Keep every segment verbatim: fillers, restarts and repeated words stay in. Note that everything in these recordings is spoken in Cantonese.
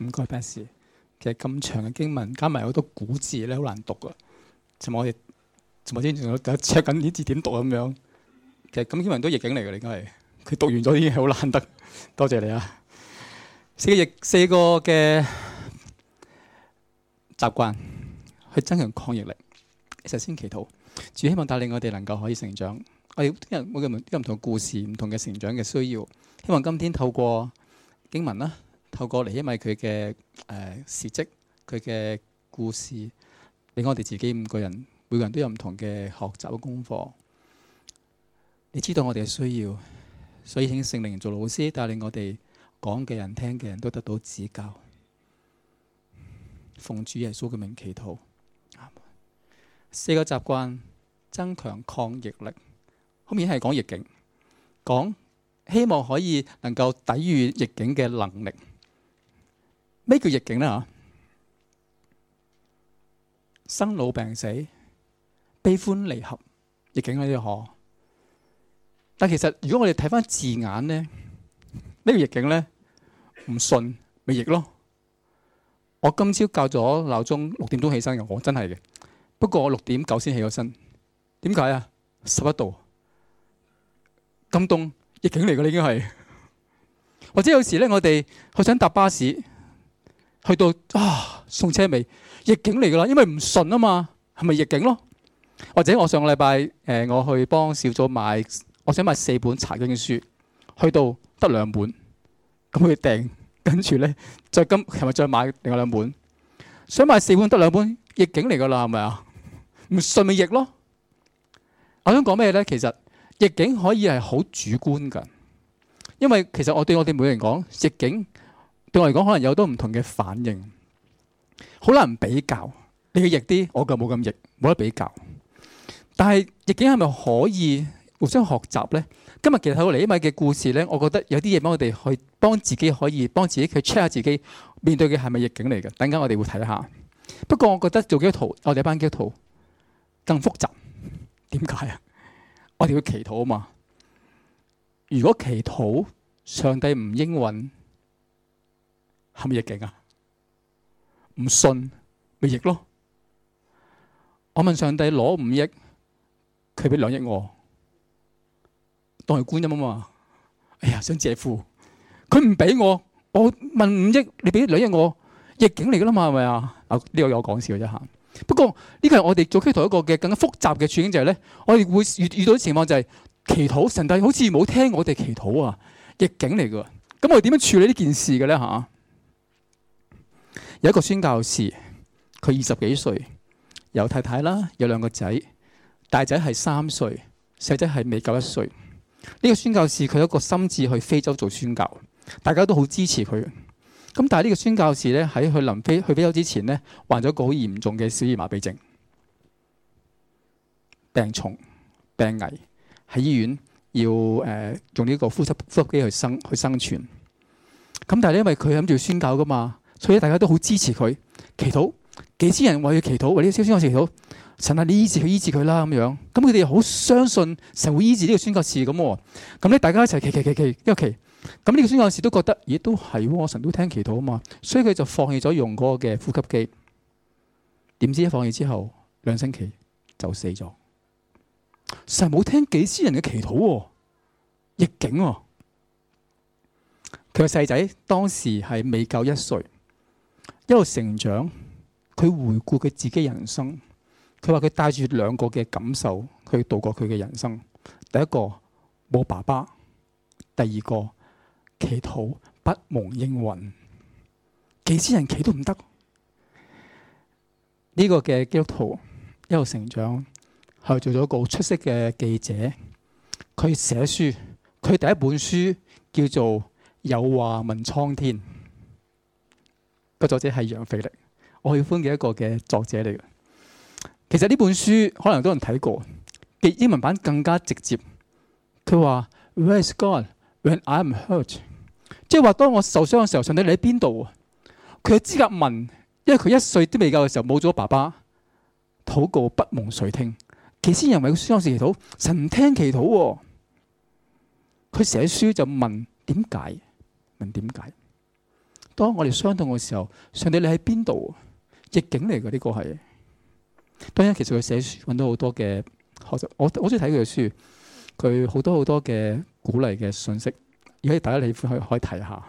唔該 Bess。其實咁長嘅經文加埋好多古字咧，好難讀啊！尋日我哋尋日先仲有 check 緊啲字點讀咁樣。其實咁經文都逆境嚟嘅，應該係佢讀完咗已經係好難得。多謝你啊！四個逆四個嘅習慣去增強抗逆力。首先祈禱，主希望帶領我哋能夠可以成長。我哋啲人每個人都有唔同嘅故事，唔同嘅成長嘅需要。希望今天透過經文啦，透過尼希米佢嘅誒事蹟，佢嘅故事，令我哋自己五個人，每個人都有唔同嘅學習嘅功課。你知道我哋嘅需要，所以請聖靈做老師，帶領我哋講嘅人、聽嘅人都得到指教。奉主耶穌嘅名祈禱。四個習慣增強抗逆力，後面係講逆境，講希望可以能夠抵禦逆境嘅能力。咩叫逆境呢？吓，生老病死、悲歡離合，逆境喺呢度。但其實如果我哋睇翻字眼咧，咩叫逆境咧？唔信咪逆咯。我今朝校咗鬧鐘六點鐘起身嘅，我真係嘅。不過我六點九先起咗身，點解啊？十一度咁凍，逆境嚟嘅，已經係。或者有時咧，我哋去想搭巴士，去到啊送車尾，逆境嚟噶啦，因為唔順啊嘛，係咪逆境咯？或者我上個禮拜誒，我去幫小組買，我想買四本查經書，去到得兩本，咁佢訂，跟住咧再今係咪再買另外兩本？想買四本得兩本，逆境嚟噶啦，係咪啊？唔順咪逆咯。我想講咩咧？其實逆境可以係好主觀噶，因為其實我對我哋每個人講，逆境對我嚟講可能有好多唔同嘅反應，好難比較。你嘅逆啲，我嘅冇咁逆，冇得比較。但係逆境係咪可以互相學習咧？今日其實睇到尼希米嘅故事咧，我覺得有啲嘢幫我哋去幫自己，可以幫自己去 check 下自己面對嘅係咪逆境嚟嘅。等陣間我哋會睇下。不過我覺得做基督徒，我哋一班基督徒更複雜。點解啊？我哋要祈禱啊嘛。如果祈禱上帝唔應允，係咪逆境啊？唔信咪逆咯。我問上帝攞五億，佢俾兩億我，當係觀音啊嘛。哎呀，想借庫，佢唔俾我，我問五億，你俾兩億我，逆境嚟噶啦嘛，係咪啊？啊，呢個有講笑啫吓。不過呢個係我哋做基督徒一個嘅更加複雜嘅處境，就係咧，我哋會遇遇到啲情況就係祈禱，神帝好似冇聽我哋祈禱啊，逆境嚟噶。咁我哋點樣處理呢件事嘅咧吓？有一個宣教士，佢二十幾歲，有太太啦，有兩個仔，大仔係三歲，細仔係未夠一歲。呢個宣教士佢有一個心志去非洲做宣教，大家都好支持佢。咁但係呢個宣教士咧，喺佢臨飛去非洲之前咧，患咗一個好嚴重嘅小兒麻痹症，病重病危，喺醫院要誒、呃、用呢個呼吸呼吸機去生去生存。咁但係因為佢諗住宣教噶嘛，所以大家都好支持佢，祈禱，幾千人為佢祈禱，為呢個宣教士祈禱，神啊，你醫治佢醫治佢啦咁樣。咁佢哋好相信神會醫治呢個宣教士咁。咁咧大家一齊祈祈祈祈一個祈。咁呢個宣教士都覺得，咦，都係，神都聽祈禱啊嘛，所以佢就放棄咗用嗰個嘅呼吸機。點知一放棄之後，兩星期就死咗。神冇聽幾千人嘅祈禱，逆境。佢個細仔當時係未夠一歲，一路成長，佢回顧佢自己人生，佢話佢帶住兩個嘅感受去度過佢嘅人生。第一個冇爸爸，第二個祈禱不蒙應允，幾千人祈都唔得。呢、這個嘅基督徒一路成長，係做咗一個出色嘅記者。佢寫書，佢第一本書叫做《有話問蒼天》，個作者係楊腓力，我喜歡嘅一個嘅作者嚟嘅。其實呢本書可能都有人睇過，嘅英文版更加直接。佢話 Where is God when I am hurt？ 即係話當我受傷嘅時候，上帝你喺邊度啊？佢有資格問，因為佢一歲都未夠嘅時候冇咗爸爸，禱告不蒙垂聽，幾千人為佢宣教士祈禱，神唔聽祈禱。佢寫書就問點解？問點解？ 當我哋傷痛嘅時候，上帝你喺邊度？逆境嚟嘅呢個係。當然，其實佢寫書揾到好多嘅學習，我我中意睇佢嘅書，佢好多好多嘅鼓勵嘅信息，如果大家喜歡可以可以睇下。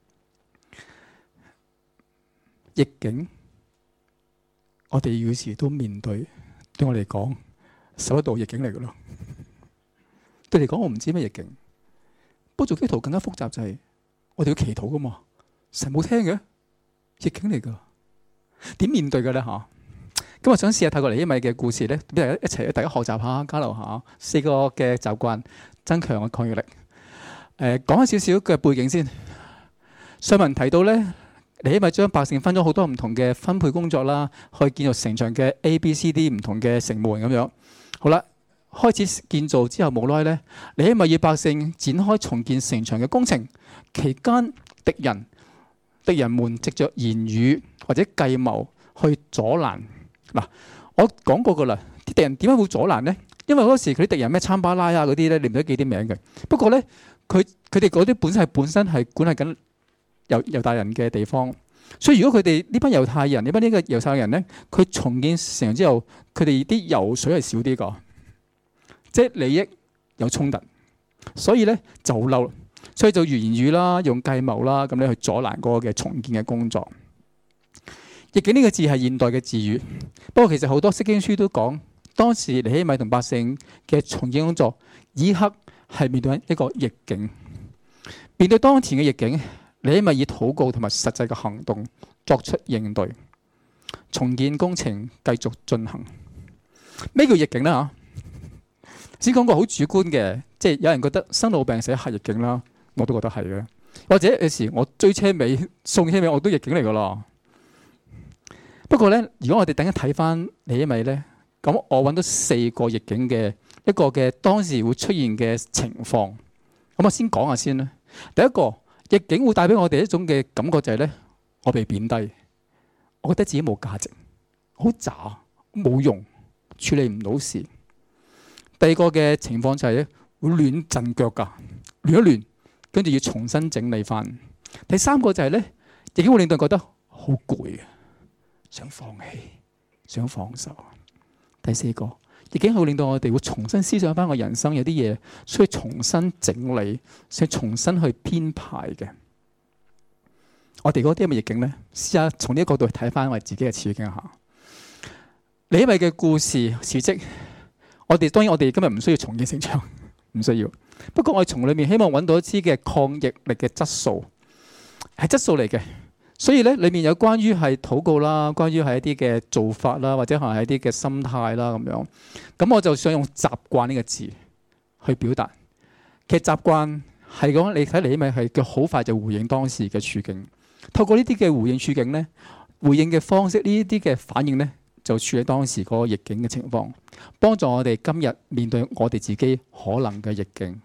逆境，我哋有時都面對，對我嚟講，受得到逆境嚟嘅咯。對你嚟講，我唔知咩逆境。不過做基督徒更加複雜就係，我哋要祈禱噶嘛，神冇聽嘅，逆境嚟噶，點面對嘅咧吓？咁我想試下透過尼希米嘅故事咧，俾大家一齊大家學習下，交流下四個嘅習慣，增強嘅抗逆力。誒、呃，講下少少嘅背景先。上文提到咧，尼希米將百姓分咗好多唔同嘅分配工作啦，去建造城牆嘅 A、B、C、D 唔同嘅城門咁樣。好啦，開始建造之後冇耐咧，尼希米要百姓展開重建城牆嘅工程，期間敵人敵人們藉着言語或者計謀去阻攔。嗱，我講過噶啦，啲敵人點解會阻攔呢？因為嗰時佢啲敵人咩參巴拉啊嗰啲咧，你唔使記啲名嘅。不過咧，佢佢哋嗰啲本身係本身係管係緊猶猶大人嘅地方，所以如果佢哋呢班猶太人呢班呢個猶太人咧，佢重建城之後，佢哋啲油水係少啲個，即係利益有衝突，所以咧就好嬲，所以就用言語啦，用計謀啦，咁咧去阻攔嗰個嘅重建嘅工作。逆境呢個字係現代嘅字語，不過其實好多釋經書都講，當時尼希米同百姓嘅重建工作，此刻係面對一個逆境。面對當前嘅逆境，尼希米以禱告同埋實際嘅行動作出應對，重建工程繼續進行。咩叫逆境呢？嚇，先講個好主觀嘅，即係有人覺得生老病死係逆境啦，我都覺得係嘅。或者有時我追車尾送車尾，我都逆境嚟噶啦。不過咧，如果我哋等一睇翻尼希米咧，咁我揾到四個逆境嘅一個嘅當時會出現嘅情況。咁我先講下先啦。第一個逆境會帶俾我哋一種嘅感覺就係咧，我被貶低，我覺得自己冇價值，好渣，冇用，處理唔到事。第二個嘅情況就係咧，會亂陣腳㗎，亂一亂，跟住要重新整理翻。第三個就係咧，逆境會令到人覺得好攰，想放棄，想放手。第四個，逆境會令到我哋會重新思想翻個人生，有啲嘢需要重新整理，需要重新去編排嘅。我哋嗰啲係咪逆境咧？試下從呢一個角度去睇翻我哋自己嘅處境下。尼希米嘅故事事蹟，我哋當然我哋今日唔需要重建城牆，唔需要。不過我哋從裏面希望揾到一支嘅抗逆力嘅質素，係質素嚟嘅。所以咧，裏面有關於係禱告啦，關於係一啲嘅做法啦，或者可能係一啲嘅心態啦咁樣。咁我就想用習慣呢個字去表達。其實習慣係講你睇尼希米係佢好快就回應當時嘅處境。透過呢啲嘅回應處境咧，回應嘅方式呢啲嘅反應咧，就處理當時嗰個逆境嘅情況，幫助我哋今日面對我哋自己可能嘅逆境。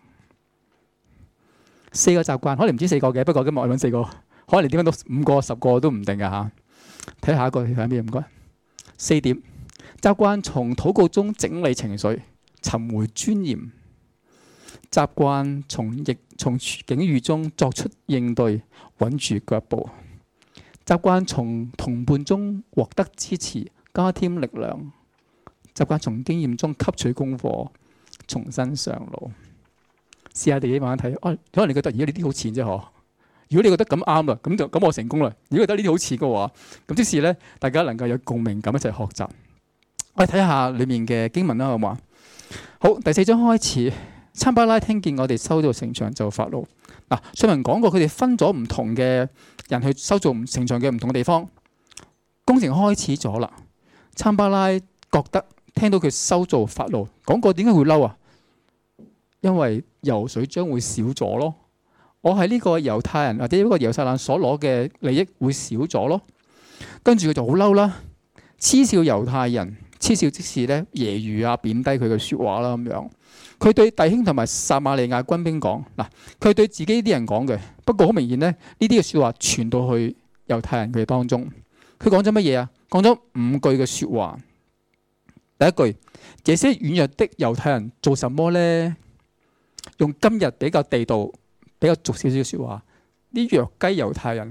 四個習慣可能唔止四個嘅，不過今日我揾四個。可能你點樣到五個、十個都唔定㗎吓。睇下一個，睇下咩唔該。四點習慣從禱告中整理情緒，尋回尊嚴。習慣從逆從境遇中作出應對，穩住腳步。習慣從同伴中獲得支持，加添力量。習慣從經驗中吸取功課，重新上路。試下自己慢慢睇。哦，可能你覺得而家呢啲好淺啫嗬。如果你覺得咁啱啦，咁就咁我成功啦。如果覺得呢啲好似嘅話，咁即是咧，大家能夠有共鳴感一齊學習。我哋睇下裏面嘅經文啦，好嘛？好，第四章開始，參巴拉聽見我哋修造城牆就發怒。嗱，上文講過，佢哋分咗唔同嘅人去修造城牆嘅唔同嘅地方，工程開始咗啦。參巴拉覺得聽到佢修造發怒，講過點解會嬲啊？因為油水將會少咗咯。我係呢個猶太人或者呢個耶路撒冷所攞嘅利益會少咗咯，跟住佢就好嬲啦，嗤笑猶太人，嗤笑即是咧揶揄啊，貶低佢嘅説話啦咁樣。佢對弟兄同埋撒瑪利亞軍兵講，嗱，佢對自己啲人講嘅，不過好明顯咧，呢啲嘅説話傳到去猶太人佢哋當中。佢講咗乜嘢啊？講咗五句嘅説話。第一句，這些軟弱的猶太人做什麼咧？用今日比較地道，比較俗少少嘅説話，啲弱雞猶太人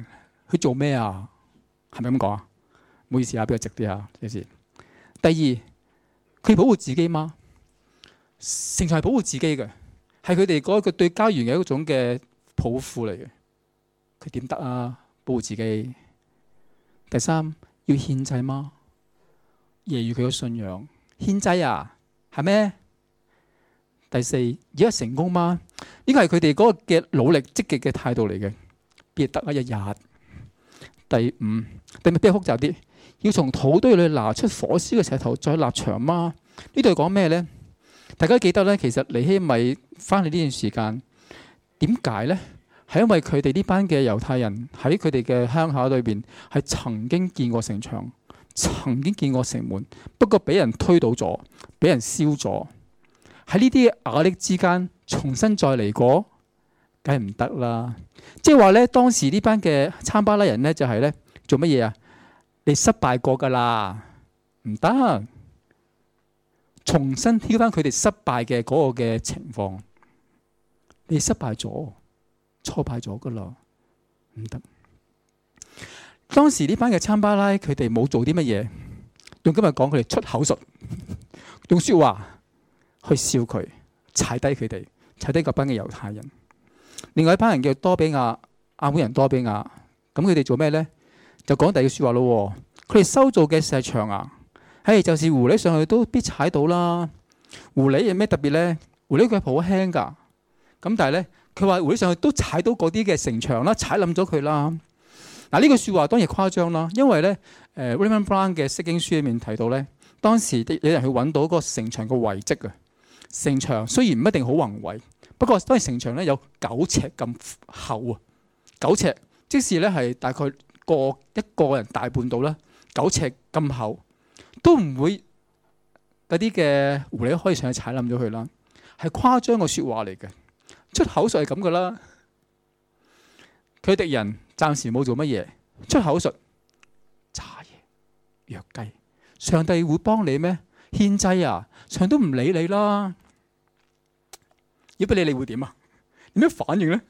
佢做咩啊？係咪咁講啊？唔好意思啊，比較直啲啊，有時。第二，佢保護自己嗎？城牆係保護自己嘅，係佢哋嗰個對家園嘅一種嘅抱負嚟嘅。佢點得啊？保護自己。第三，要獻祭嗎？揶揄佢嘅信仰，獻祭啊，係咩？第四，而家成功嗎？呢個係佢哋嗰個嘅努力積極嘅態度嚟嘅，必得一日。第五，第咪比較複雜啲，要從土堆裏拿出火燒嘅石頭再立牆嗎？呢度係講咩咧？大家記得咧，其實尼希米翻嚟呢段時間，點解咧？係因為佢哋呢班嘅猶太人喺佢哋嘅鄉下裏邊係曾經見過城牆，曾經見過城門，不過俾人推倒咗，俾人燒咗。喺呢啲壓力之間重新再嚟過，梗係唔得啦。即係話咧，當時呢班嘅參巴拉人咧就係咧做乜嘢啊？你失敗過噶啦，唔得，重新挑翻佢哋失敗嘅嗰個嘅情況。你失敗咗，挫敗咗噶啦，唔得。當時呢班嘅參巴拉佢哋冇做啲乜嘢，用今日講佢哋出口術，用說話去笑佢，踩低佢哋，踩低嗰班嘅猶太人。另外一班人叫多比亞，亞捫人多比亞，咁佢哋做咩咧？就講第二句說話咯。佢哋修造嘅石牆啊，係就是狐狸上去都必踩到啦。狐狸有咩特別咧？狐狸佢係好輕噶，咁但係咧，佢話狐狸上去都踩到嗰啲嘅城牆啦，踩冧咗佢啦。嗱，呢句說話當然誇張啦，因為咧，誒 Raymond Brown 嘅釋經書裏面提到咧，當時有人去揾到嗰個城牆嘅遺跡啊。城牆雖然唔一定好宏偉，不過當然城牆咧有九尺咁厚啊，九尺，即使咧係大概個一個人大半度啦，九尺咁厚，都唔會嗰啲嘅狐狸可以上去踩冧咗佢啦，係誇張嘅說話嚟嘅，出口術係咁噶啦。佢敵人暫時冇做乜嘢，出口術渣嘢弱雞，上帝會幫你咩？獻祭啊，上帝都唔理你啦。如果俾你，你會點啊？有咩反應咧？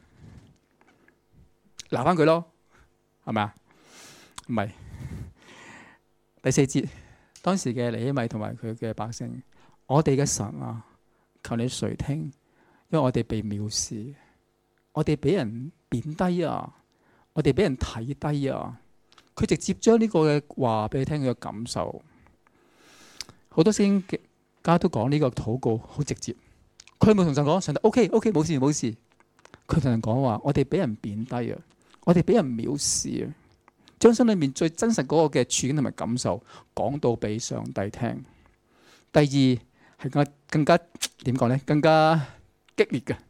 鬧翻佢咯，係咪啊？唔係。第四節，當時嘅尼希米同埋佢嘅百姓，我哋嘅神啊，求你垂聽，因為我哋被藐視，我哋俾人貶低啊，我哋俾人睇低啊。佢直接將呢個嘅話俾你聽，佢嘅感受。好多聖經家都講呢個禱告好直接，佢冇同神講，上帝 OK OK 冇事冇事。佢同人講話，我哋俾人貶低啊，我哋俾人藐視啊，將心裏面最真實嗰個嘅處境同埋感受講到俾上帝聽。第二係更加更加點講咧？更加激烈嘅，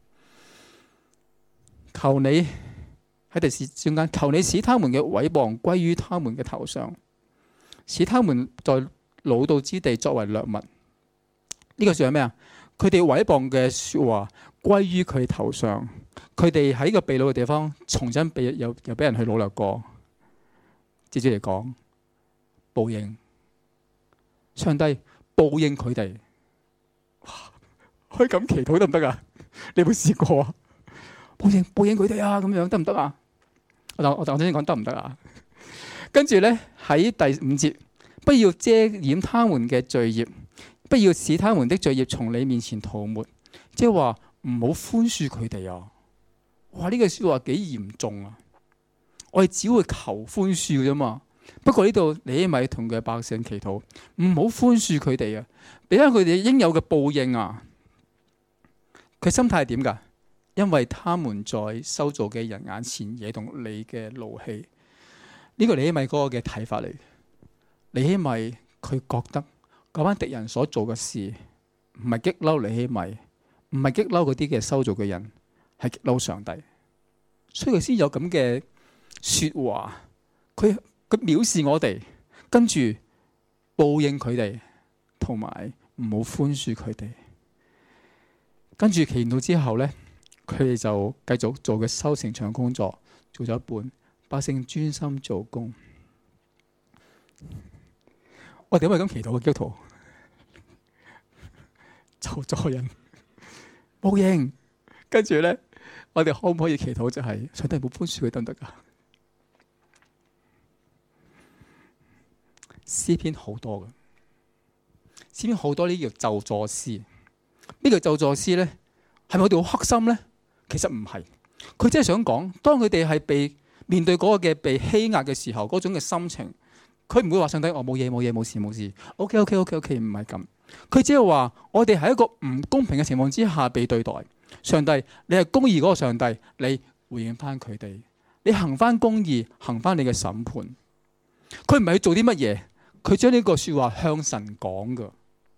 求你喺第四中間，求你使他們嘅毀謗歸於他們嘅頭上，使他們在老道之地作為掠物。呢、這個算係咩啊？佢哋毀謗嘅說話歸於佢頭上，佢哋喺個被擄嘅地方重新被又又俾人去擄掠過。接住嚟講，報應，上帝報應佢哋。可以咁祈禱得唔得啊？你有冇試過啊？報應報應佢哋啊，咁樣得唔得啊？我我我頭先講得唔得啊？跟住咧喺第五節。不要遮掩他們嘅罪孽，不要使他們的罪孽從你面前塗抹，即係話唔好寬恕佢哋啊！哇，呢句說話幾嚴重啊！我哋只會求寬恕啫嘛。不過呢度尼希米同佢嘅百姓祈禱，唔好寬恕佢哋啊，俾翻佢哋應有嘅報應啊！佢心態係點噶？因為他們在修造嘅人眼前惹動你嘅怒氣，呢、這個尼希米嗰個嘅睇法嚟。尼希米佢覺得嗰班敵人所做嘅事唔係激嬲尼希米，唔係激嬲嗰啲嘅修造嘅人，係激嬲上帝，所以佢先有咁嘅說話。佢佢藐視我哋，跟住報應佢哋，同埋唔好寬恕佢哋。跟住祈禱之後咧，佢哋就繼續做嘅修城牆工作，做咗一半，百姓專心做工。我哋點解咁祈禱嘅基督徒？咒詛人報應，跟住咧，我哋可唔可以祈禱就係上帝冇寬恕佢得唔得噶？ 詩篇好多嘅，詩篇好多呢叫咒詛詩。咩叫咒詛詩咧？係咪我哋好黑心咧？其實唔係，佢真係想講，當佢哋係被面對嗰個嘅被欺壓嘅時候，嗰種嘅心情，佢唔會話上帝我冇嘢冇嘢冇事冇事 ，OK OK OK OK， 唔係咁。佢只係話我哋喺一個唔公平嘅情況之下被對待。上帝，你係公義嗰個上帝，你回應翻佢哋，你行翻公義，行翻你嘅審判。佢唔係去做啲乜嘢，佢將呢個說話向神講噶，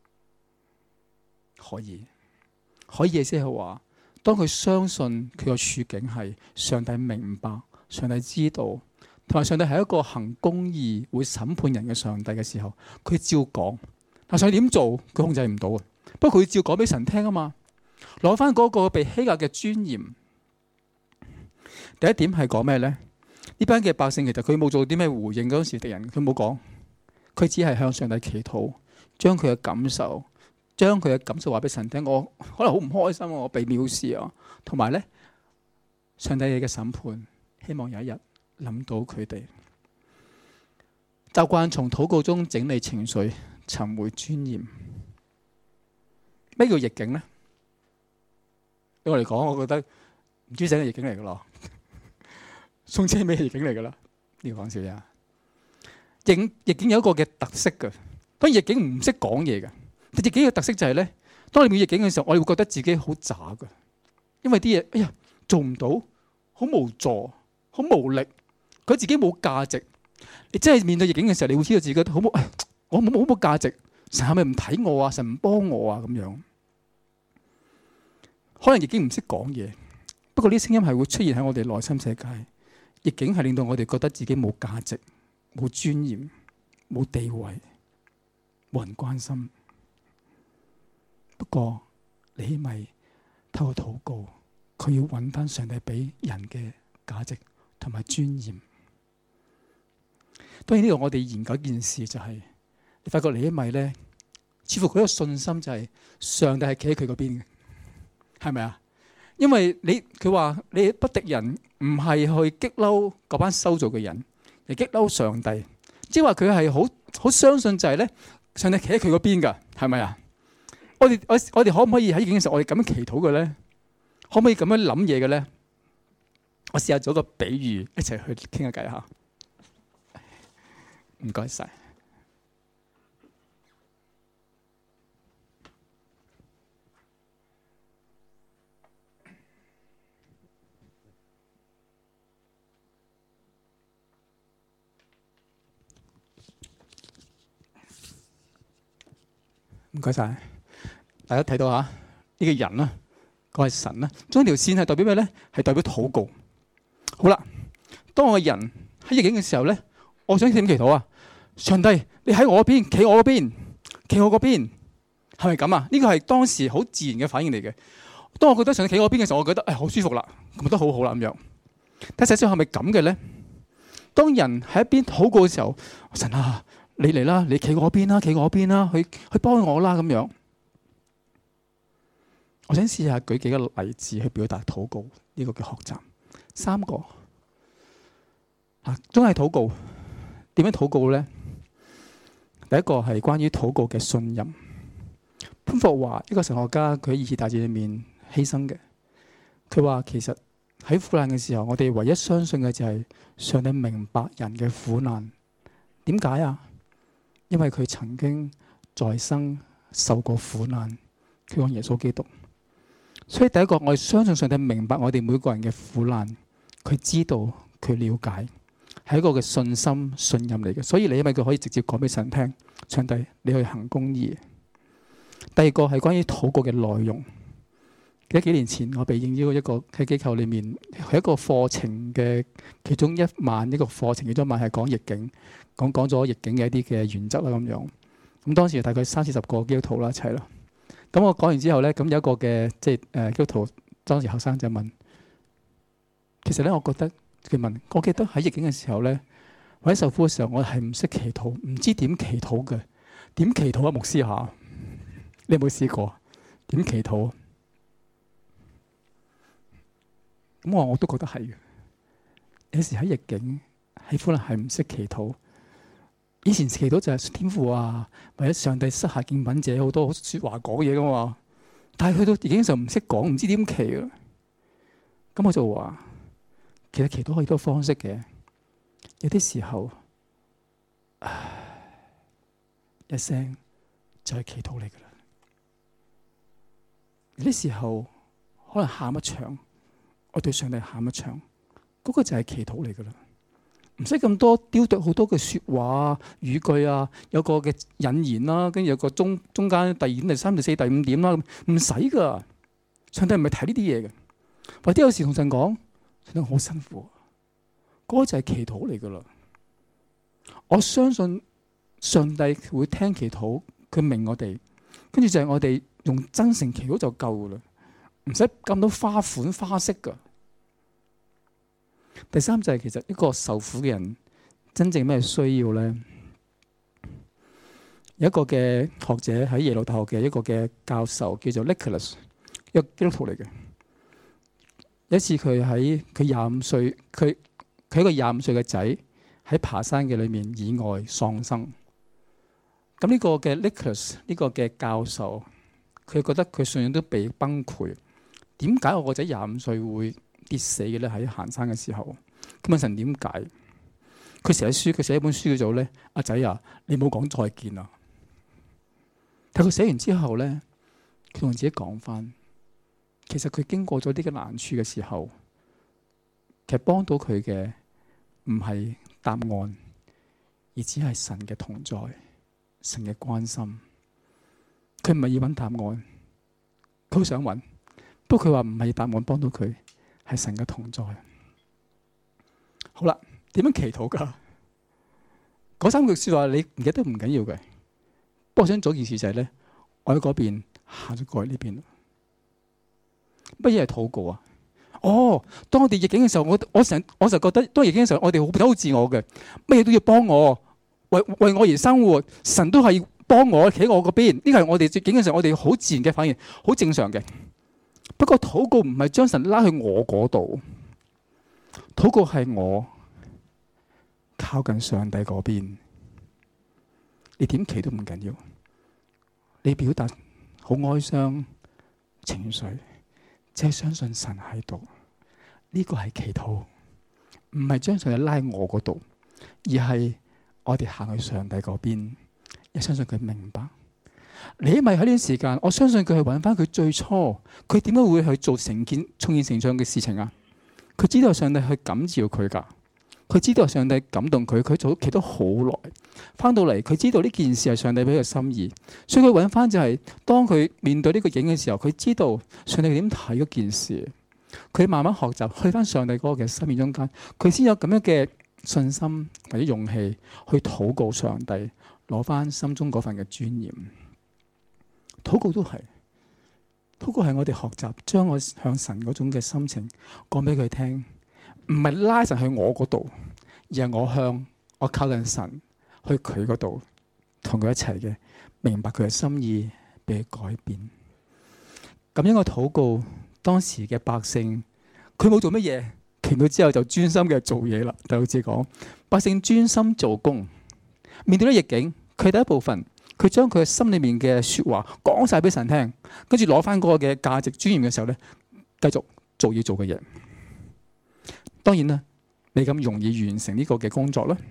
可以，可以嘅即係話，當佢相信佢個處境係上帝明白，上帝知道，同埋上帝係一個行公義會審判人嘅上帝嘅時候，佢照講。但上帝點做，佢控制唔到啊。不過佢照講俾神聽啊嘛。攞翻嗰個被欺壓嘅尊嚴。第一點係講咩咧？呢班嘅百姓其實佢冇做啲咩回應嗰時，敵人佢冇講，佢只係向上帝祈禱，將佢嘅感受，將佢嘅感受話俾神聽。我可能好唔開心，我被藐視啊，同埋咧，上帝嘅審判，希望有一日諗到佢哋。習慣從禱告中整理情緒，尋回尊嚴。咩叫逆境咧？對我嚟講，我覺得唔知整係逆境嚟噶咯，送車尾係逆境嚟噶啦，呢個講笑啫。逆逆境有一個嘅特色嘅，當然逆境唔識講嘢嘅。逆境嘅特色就係咧，當你面對逆境嘅時候，我哋會覺得自己好渣嘅，因為啲嘢，哎呀做唔到，好無助，好無力，佢自己冇價值。你真係面對逆境嘅時候，你會知道自己好冇，我冇冇冇價值，神係咪唔睇我啊？神唔幫我啊？咁樣。可能逆境唔識講嘢，不過呢啲聲音係會出現喺我哋內心世界。逆境係令到我哋覺得自己冇價值、冇尊嚴、冇地位、冇人關心。不過你起碼透過禱告，佢要揾翻上帝俾人嘅價值同埋尊嚴。當然呢個我哋研究一件事就係、是，你發覺你起碼咧，似乎佢個信心就係上帝係企喺佢嗰邊嘅。係咪啊？因為你佢話你不敵人，唔係去激嬲嗰班修造嘅人，而激嬲上帝。即係話佢係好好相信就係咧，上帝企喺佢嗰邊噶，係咪啊？我哋我我哋可唔可以喺逆境嘅時候，我哋咁樣祈禱嘅咧？可唔可以咁樣諗嘢嘅咧？我試下做一個比喻，一齊去傾下偈吓。唔該晒。唔該晒，大家睇到吓呢、這個人啦，佢係神啦，將條線係代表咩咧？係代表禱告。好啦，當我個人喺逆境嘅時候咧，我想點祈禱啊？上帝，你喺我邊，企我嗰邊，企我嗰邊，係咪咁啊？呢個係當時好自然嘅反應嚟嘅。當我覺得上帝企我邊嘅時候，我覺得誒好、哎、舒服啦，覺得好好啦咁樣。但實際上係咪咁嘅咧？當人喺一邊禱告嘅時候，神啊！你嚟啦，你企我邊啦，企我邊啦，去去幫我啦咁樣。我想試下舉幾個例子去表達禱告呢個嘅學習。三個啊，總係禱告。點樣禱告咧？第一個係關於禱告嘅信任。潘霍華一個神學家，佢喺二次大戰裏面犧牲嘅。佢話其實喺苦難嘅時候，我哋唯一相信嘅就係上帝明白人嘅苦難。點解啊？因為佢曾經在生受過苦難，佢講耶穌基督。所以第一個，我哋相信上帝明白我哋每個人嘅苦難，佢知道，佢了解，係一個嘅信心、信任嚟嘅。所以你因為佢可以直接講俾神聽，上帝你去行公義。第二個係關於禱告嘅內容。記得幾年前我被應邀一個喺機構裏面，係一個課程嘅其中一晚，一個課程其中一晚係講逆境。講講咗逆境嘅一啲嘅原則啦，咁樣咁當時大概三四十個基督徒啦一齊啦。咁我講完之後咧，咁有一個嘅即係誒基督徒，當時學生就問：其實咧，我覺得佢問，我記得喺逆境嘅時候咧，或者受苦嘅時候，我係唔識祈禱，唔知點祈禱嘅。點祈禱啊，牧師下，你有冇試過點祈禱？咁我我都覺得係嘅。有時喺逆境喺苦難係唔識祈禱。 以前祈禱就係天父啊，或者上帝膝下敬品者，好多説話講嘢噶嘛。但係去到已經就唔識講，唔知點祈啦。咁我就話，其實祈禱可以多方式嘅。有啲時候，唉，一聲就係祈禱嚟噶啦。有啲時候可能喊一場，我對上帝喊一場，嗰個就係祈禱嚟噶啦。唔使咁多雕琢好多嘅説話語句啊，有個嘅引言啦，跟住有個中中間第二點、第三、第四、第五點啦，唔使噶。上帝唔係睇呢啲嘢嘅，或者有時同神講，上帝好辛苦，嗰個就係祈禱嚟噶啦。我相信上帝會聽祈禱，佢明我哋，跟住就係我哋用真誠祈禱就夠噶啦，唔使咁多花款花式噶。第三就係其實一個受苦嘅人真正咩需要咧？有一個嘅學者喺耶魯大學嘅一個嘅教授叫做 Nicholas， 一個基督徒嚟嘅。有一次佢喺佢廿五歲，佢佢一個廿五歲嘅仔喺爬山嘅裏面意外喪生。咁呢個嘅 Nicholas 呢個嘅教授，佢覺得佢信仰都被崩潰。點解我個仔廿五歲會跌死嘅咧？喺行山嘅時候，咁問神點解？佢寫書，佢寫一本書叫做咧，阿仔啊，你冇講再見啊！但佢寫完之後咧，佢同自己講翻，其實佢經過咗呢個難處嘅時候，其實幫到佢嘅唔係答案，而只係神嘅同在，神嘅關心。佢唔係要揾答案，佢好想揾，不過佢話唔係答案幫到佢。係神嘅同在。好啦，點樣祈禱噶？嗰三句說話你唔記得都唔緊要嘅。不過我想做件事就係咧，我喺嗰邊行咗過去呢邊。乜嘢係禱告啊？哦，當我哋逆境嘅時候，我我成我就覺得，當逆境嘅時候，我哋好好自我嘅，乜嘢都要幫我，為為我而生活。神都係幫我，企喺我嗰邊。呢個係我哋逆境嘅時候，我哋好自然嘅反應，好正常嘅。不過禱告唔係將神拉去我嗰度，禱告係我靠近上帝嗰邊。你點祈都唔緊要，你表達好哀傷情緒，即係相信神喺度。呢個係祈禱，唔係將上帝拉喺我嗰度，而係我哋行去上帝嗰邊，亦相信佢明白。你咪喺呢段時間，我相信佢係揾翻佢最初，佢點解會去做成件重建成長嘅事情啊？佢知道上帝去感召佢噶，佢知道上帝感動佢，佢做企咗好耐，翻到嚟佢知道呢件事係上帝俾佢心意，所以佢揾翻就係、是、當佢面對呢個影嘅時候，佢知道上帝點睇嗰件事，佢慢慢學習去翻上帝嗰個嘅生命中間，佢先有咁樣嘅信心或者勇氣去禱告上帝，攞翻心中嗰份嘅尊嚴。禱告都係，禱告係我哋學習將我向神嗰種嘅心情講俾佢聽，唔係拉神去我嗰度，而係我向我靠近神去佢嗰度，同佢一齊嘅明白佢嘅心意，俾佢改變。咁樣嘅禱告，當時嘅百姓佢冇做乜嘢，祈禱之後就專心嘅做嘢啦。第六節講，百姓專心做工，面對咗逆境，佢第一部分。佢將佢心裏面嘅說話講晒俾神聽，跟住攞翻嗰個嘅價值尊嚴嘅時候咧，繼續做要做嘅嘢。當然啦，你咁容易完成呢個嘅工作啦。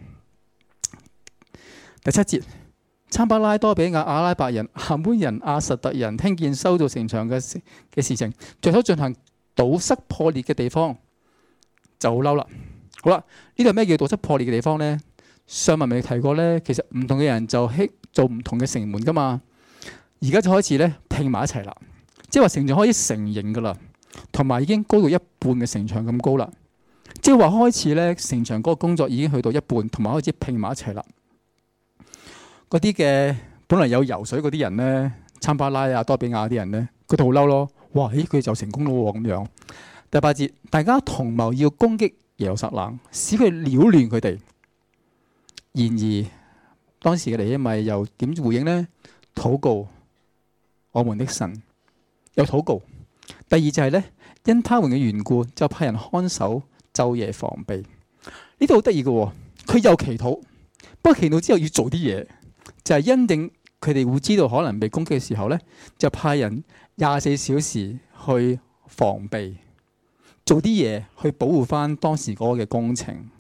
第七節，參巴拉多比亞、阿拉伯人、亞捫人、亞實突人聽見修造城牆嘅嘅事情，着手進行堵塞破裂嘅地方，就好嬲啦。好啦，呢度係咩叫堵塞破裂嘅地方咧？上文未提過咧，其實唔同嘅人就希做唔同嘅城門噶嘛。而家就開始咧拼埋一齊啦，即係話城牆可以成形噶啦，同埋已經高到一半嘅城牆咁高啦。即係話開始咧城牆嗰個工作已經去到一半，同埋開始拼埋一齊啦。嗰啲嘅本來有游水嗰啲人咧，參巴拉啊、多比亞啲人咧，佢哋好嬲咯。哇！咦，佢哋就成功咯咁樣。第八節，大家同謀要攻擊耶路撒冷，使佢擾亂佢哋。然而當時嘅尼希米又點回應呢？禱告我們的神，有禱告。第二就係咧，因他們嘅緣故，就派人看守，晝夜防備。呢度好得意嘅，佢又祈禱， 不過祈禱之後要做啲嘢，就係、是、因定佢哋會知道可能被攻擊嘅時候咧，就派人廿四小時去防備，做啲嘢去保護翻當時嗰個嘅工程。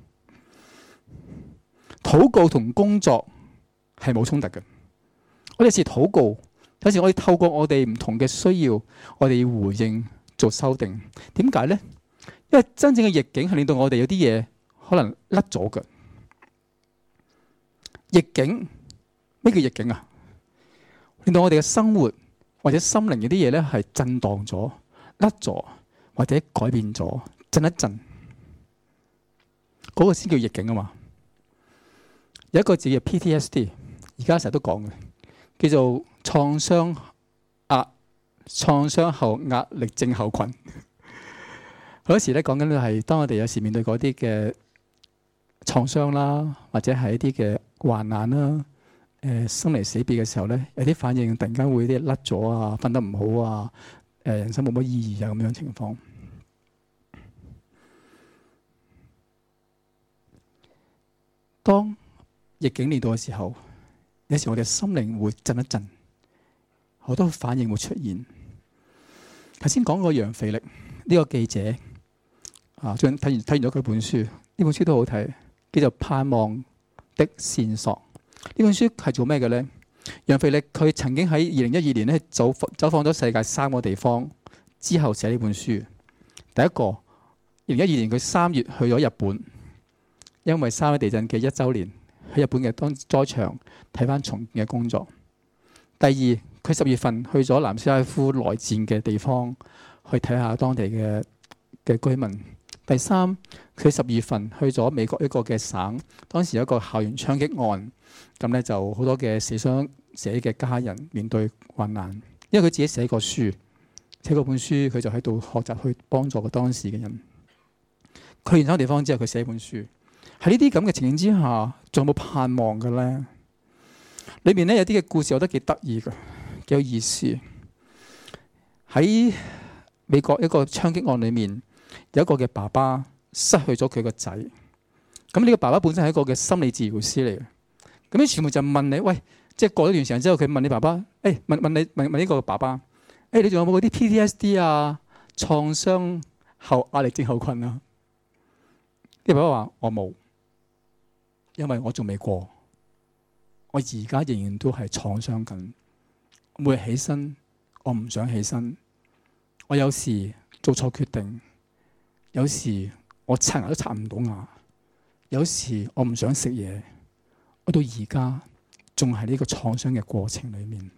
禱告同工作係冇衝突嘅。我哋有時禱告，有時我哋透過我哋唔同嘅需要，我哋要回應做修訂。點解咧？因為真正嘅逆境係令到我哋有啲嘢可能甩咗嘅。逆境，咩叫逆境啊？令到我哋嘅生活或者心靈嘅啲嘢咧係震盪咗、甩咗或者改變咗，震一震，嗰、那個先叫逆境啊嘛。有一個字叫 P T S D， 而家成日都講嘅，叫做創傷壓創傷後壓力症候群。好多時咧講緊嘅係當我哋有時面對嗰啲嘅創傷啦，或者係一啲嘅患難啦，誒、呃、生離死別嘅時候咧，有啲反應突然間會啲甩咗啊，瞓得唔好啊，誒、呃、人生冇乜意義啊咁樣情況。當逆境嚟到嘅時候，有時我哋心靈會震一震，好多反應會出現。頭先講過楊腓力呢個記者啊，最近睇完睇完咗佢本書，呢本書都好睇，叫做《盼望的線索》。呢本書係做咩嘅咧？楊腓力佢曾經喺二零一二年咧走走訪咗世界三個地方之後寫呢本書。第一個，二零一二年佢三月去咗日本，因為三一地震嘅一周年。喺日本嘅當災場睇翻重建嘅工作。第二，佢十月份去咗南斯拉夫內戰嘅地方去睇下當地嘅嘅居民。第三，佢十月份去咗美國一個嘅省，當時有一個校園槍擊案，咁咧就好多嘅死傷者嘅家人面對患難。因為佢自己寫過書，寫過本書，佢就喺度學習去幫助個當時嘅人。去完三個地方之後，佢寫本書。喺呢啲咁嘅情景之下，仲有冇盼望嘅咧？裏面咧有啲嘅故事，我覺得幾得意嘅，幾有意思。喺美國一個槍擊案裏面，有一個嘅爸爸失去咗佢個仔。咁呢個爸爸本身係一個嘅心理治療師嚟嘅。咁啲傳媒就問你：喂，即係過咗段時間之後，佢問你爸爸，誒、欸、問問你問問呢個爸爸，誒、欸、你仲有冇嗰啲 P T S D 啊、創傷後壓力症候群啊？呢個爸爸話：我冇。因為我仲未過，我而家仍然都係創傷緊。每日起身，我唔想起身。我有時做錯決定，有時我刷牙都刷唔到牙，有時我唔想食嘢。我到而家仲係呢個創傷嘅過程裏面。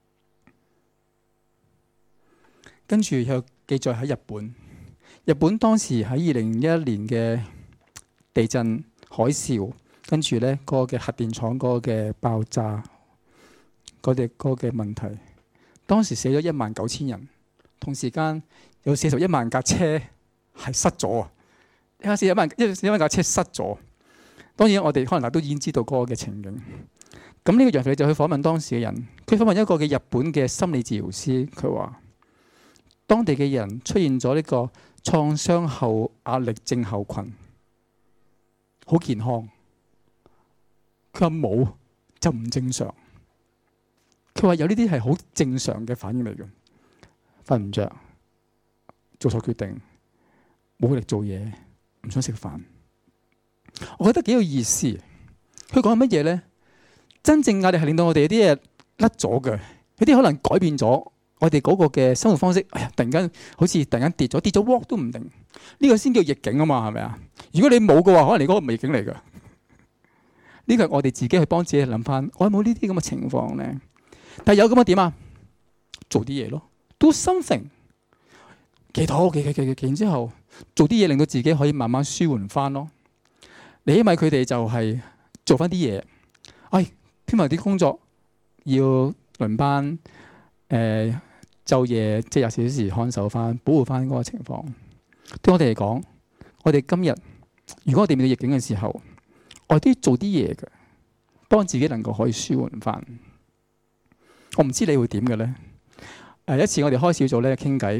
跟住又記載喺日本，日本當時喺二零一一年嘅地震海嘯。跟住咧，嗰個嘅核電廠嗰個嘅爆炸，嗰啲嗰個嘅問題，當時死咗一萬九千人，同時間有四十一萬架車係失咗啊！一下四十一萬一四十一萬架車失咗。當然我哋可能大家都已經知道嗰個嘅情景。咁呢個楊腓力就去訪問當時嘅人，佢訪問一個嘅日本嘅心理治療師，佢話當地嘅人出現咗呢個創傷後壓力症候群，好健康。佢話冇就唔正常。佢話有呢啲係好正常嘅反應嚟嘅，瞓唔着，做錯決定，冇力做嘢，唔想食飯。我覺得幾有意思。佢講係乜嘢咧？真正壓力係令到我哋有啲嘢甩咗嘅，有啲可能改變咗我哋嗰個嘅生活方式。哎呀，突然間好似突然間跌咗，跌咗鑊都唔定。呢個先叫逆境啊嘛，係咪啊？如果你冇嘅話，可能你嗰個唔係逆境嚟嘅。呢個係我哋自己去幫自己諗翻，我有冇呢啲咁嘅情況咧？但係有咁嘅點啊？做啲嘢咯 ，do something， 祈禱，祈祈祈祈，然之後做啲嘢，令到自己可以慢慢舒緩翻咯。你起碼佢哋就係做翻啲嘢，哎，編埋啲工作要輪班，誒、呃，晝夜即係廿四小時看守翻，保護翻嗰個情況。對我哋嚟講，我哋今日如果我哋面對逆境嘅時候，我哋都要做啲嘢嘅，幫自己能夠可以舒緩翻。我唔知你會點嘅咧？誒，一次我哋開始做咧傾偈，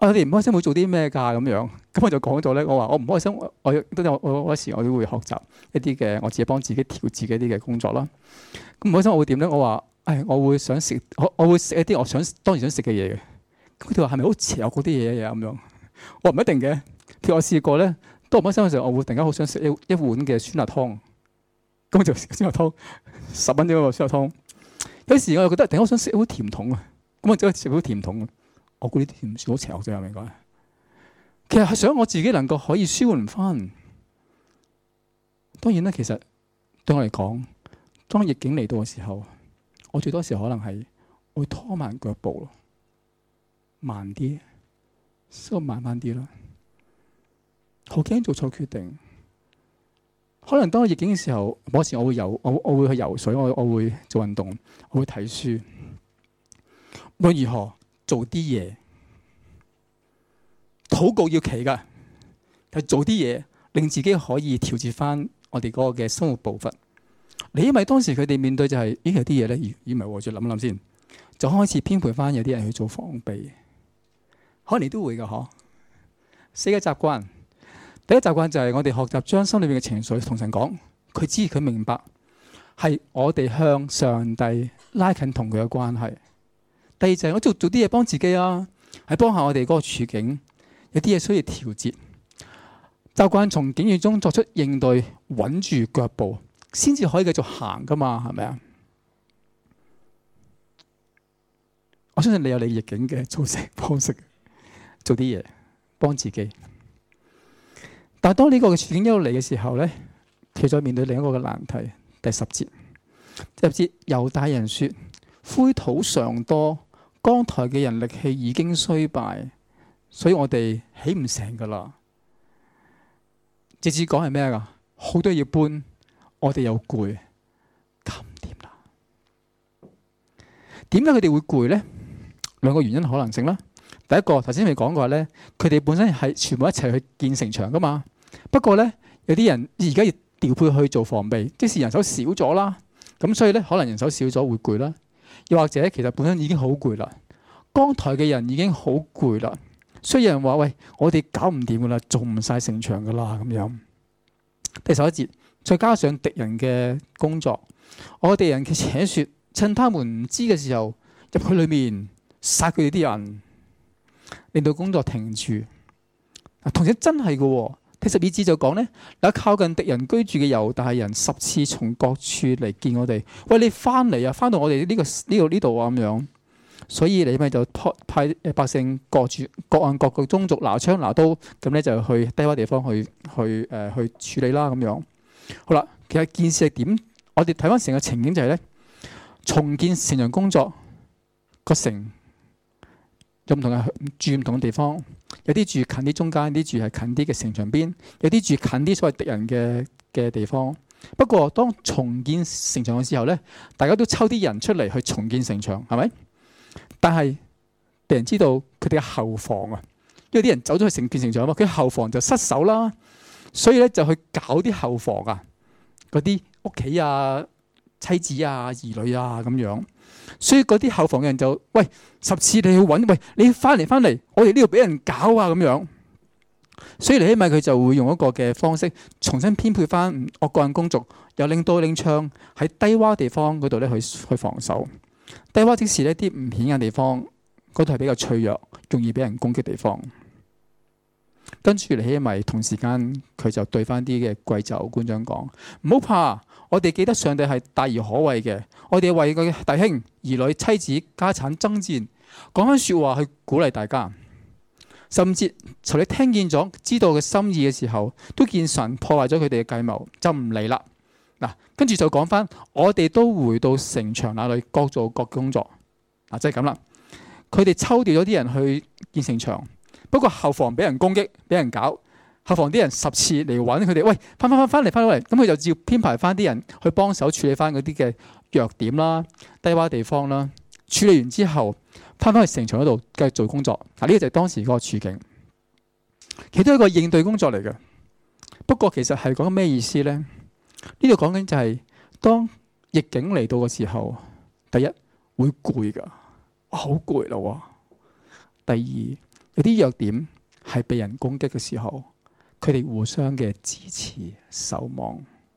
啊，你唔開心會做啲咩㗎？咁樣，咁我就講咗咧。我話我唔開心，我都有我嗰時我都會學習一啲嘅我自己幫自己調節嘅一啲嘅工作啦。咁唔開心我會點咧？我話誒，我會想食，我我會食一啲我想當然想食嘅嘢嘅。咁佢哋話係咪好邪惡嗰啲嘢啊？咁樣，我唔一定嘅。譬如我試過咧，當我唔開心嘅時候，我會突然間好想食一一碗嘅酸辣湯。咁我就食酸辣湯，十蚊一個酸辣湯。有時我又覺得突然間好想食好甜筒啊，咁我就食好甜筒。我估呢啲唔算好邪惡啫，係咪講？其實係想我自己能夠可以舒緩翻。當然啦，其實對我嚟講，當逆境嚟到嘅時候，我最多時候可能係會拖慢腳步咯，慢啲，稍微慢翻啲啦。好驚做錯決定。可能當逆境嘅時候，嗰時我會游，我我會去游水，我我會做運動，我會睇書。無論如何，做啲嘢，禱告要企噶，係做啲嘢，令自己可以調節翻我哋嗰個嘅生活步伐。你因為當時佢哋面對就係、是，咦有啲嘢咧，咦唔係，再諗一諗先，就開始編排翻有啲人去做防備。可能你都會噶嗬。四個習慣，第一習慣就係我哋學習將心裏面嘅情緒同神講，佢知佢明白，係我哋向上帝拉近同佢嘅關係。第二就係我做做啲嘢幫自己啊，係幫下我哋嗰個處境，有啲嘢需要調節。習慣從境遇中作出應對，穩住腳步，先至可以繼續行噶嘛，係咪啊？我相信你有你逆境嘅做事方式，做啲嘢幫自己。但係當呢個嘅處境一路嚟嘅時候咧，佢再面對另一個嘅難題。第十節，第十節猶大人說：灰土尚多，扛抬嘅人力氣已經衰敗，所以我哋起唔成噶啦。直接講係咩噶？好多嘢搬，我哋又攰，搞唔掂啦。點解佢哋會攰咧？兩個原因可能性啦。第一個頭先咪講過咧，佢哋本身係全部一齊去建城牆噶嘛。不過咧，有啲人而家要調配去做防備，即使人手少咗啦，咁所以咧可能人手少咗會攰啦。又或者其實本身已經好攰啦，扛抬嘅人已經好攰啦，所以有人話：喂，我哋搞唔掂噶啦，做唔晒城牆噶啦咁樣。第十一節，再加上敵人嘅工作，我敵人嘅且說，趁他們唔知嘅時候入去裏面殺佢哋啲人，令到工作停住。同時真係嘅。第十二節就講咧，嗱，靠近敵人居住嘅猶大人十次從各處嚟見我哋，喂，你翻嚟啊，翻到我哋呢、這個呢度呢度啊咁樣。所以你咪就派誒百姓各住各按各個宗族拿槍拿刀，咁咧就去低洼地方去去誒、呃、去處理啦咁樣。好啦，其實件事係點？我哋睇翻成個情景就係、是、咧，重建城牆工作，個城有唔同嘅住唔同嘅地方。有啲住近啲中間，有啲住係近啲嘅城牆邊，有啲住近啲所謂敵人嘅嘅地方。不過當重建城牆嘅時候咧，大家都抽啲人出嚟去重建城牆，係咪？但係敵人知道佢哋嘅後防啊，因為啲人走咗去重建城牆啊嘛，佢後防就失守啦，所以咧就去搞啲後防啊，嗰啲屋企啊、妻子啊、兒女啊咁樣。所以嗰啲後防嘅人就喂，十次你去揾，喂，你翻嚟翻嚟，我哋呢度俾人搞啊咁樣。所以尼希米佢就會用一個嘅方式重新編配翻各個人工作，又拎刀拎槍喺低洼地方嗰度咧去去防守。低洼即是呢啲唔顯眼地方，嗰度係比較脆弱，容易俾人攻擊地方。跟住尼希米同時間佢就對翻啲嘅貴胄官長講：唔好怕。我哋記得上帝係大而可畏嘅，我哋為佢嘅弟兄、兒女、妻子、家產爭戰，講翻說話去鼓勵大家。甚至從你聽見咗、知道嘅心意嘅時候，都見神破壞咗佢哋嘅計謀，就唔嚟啦。嗱，跟住就講翻，我哋都回到城牆那裏，各做各工作。嗱，即係咁啦。佢哋抽調咗啲人去建城牆，不過後防俾人攻擊，俾人搞。後防啲人十次嚟揾佢哋，喂，翻翻翻翻嚟翻嚟，咁佢就照編排翻啲人去幫手處理翻嗰啲嘅弱點啦、低洼地方啦。處理完之後，翻返去城牆嗰度繼續做工作。嗱，呢個就係當時嗰個處境，其實都係一個應對工作嚟嘅。不過其實係講緊咩意思咧？呢度講緊就係當逆境嚟到嘅時候，第一會攰噶，好攰咯。第二有啲弱點係被人攻擊嘅時候，佢哋互相嘅支持守望。